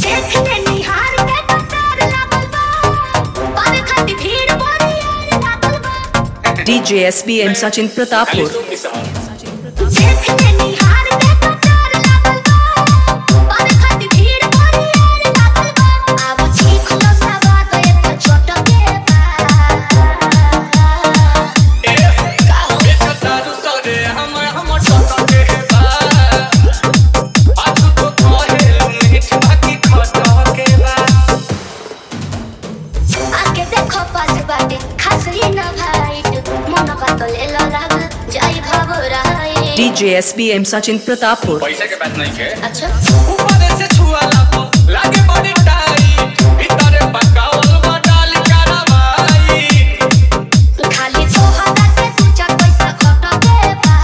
देखने निहार के कतार लागल बा पावे खाती भीड़ बड़ी यार लागल बा DJ SBM Sachin Pratapur. देखने निहार के कतार लागल बा पावे खाती भीड़ बड़ी यार लागल बा अब ठीक लो सवाद एक छोट के बा आके देखो पास बाटे खासरी न भाईट मन बात ले लो लाग जाई घबराई DJ SBM Sachin Pratapur. पैसा के बात नहीं के अच्छा ऊपर से छुआला तो लागे बड़ी टाइट भीतर पकावल बटाल करवाई खाली तोहरा के पूछा पैसा खट के बा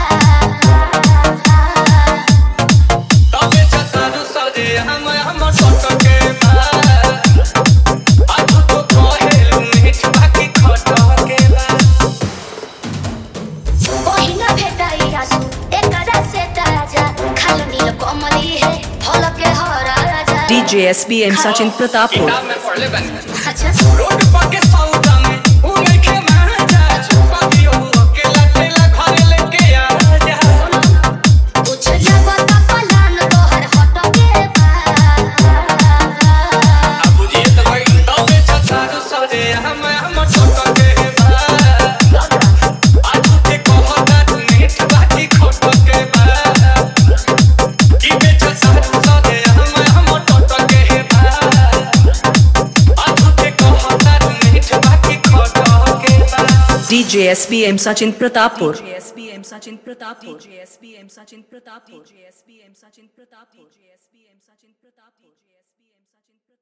तबे छतारू सजे हम टट के बा आज तो कहेलु मीठ बाकी खट के बा पहिना भेटाई आसु एकरा से ताजा खालो नील कमली है फल के हरा राजा DJ SBM Sachin Pratapur. किताब में पढ़ले बानी अच्छा रोड पर के सौदा में ऊ नइखे महाजा पापी हो अकेला ठेला घर लेके आ जा कुछ लगत पलान तोहर हट के बा अब बुझिए तो भाई तबे छतारू सजे हम टट के बा आज के कहता तू मीठ बाकी खट के बा कि बेच छतारू सजे हम टट के बा आज के कहता तू मीठ बाकी खट के बा DJ SBM Sachin Pratapur. DJ SBM Sachin Pratapur. DJ SBM Sachin Pratapur. DJ SBM Sachin Pratapur. DJ SBM Sachin Pratapur.